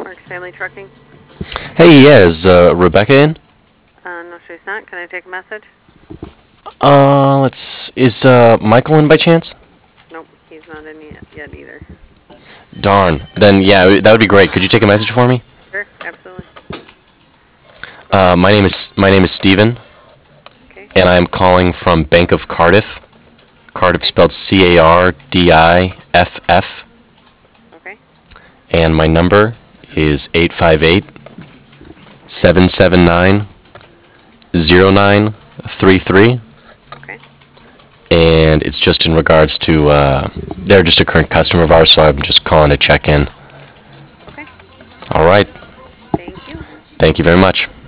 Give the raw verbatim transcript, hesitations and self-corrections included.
Mark's Family Trucking. Hey, yeah, is uh, Rebecca in? Uh, no, she's not. Can I take a message? Uh, let's. Is uh Michael in by chance? Nope, he's not in yet, yet either. Darn. Then yeah, that would be great. Could you take a message for me? Sure, absolutely. Uh, my name is my name is Steven, Okay. and I am calling from Bank of Cardiff. Cardiff spelled C A R D I F F, Okay. and my number is eight five eight, seven seven nine, zero nine three three. Okay. And it's just in regards to, uh, they're just a current customer of ours, so I'm just calling to check in. Okay. All right. Thank you. Thank you very much.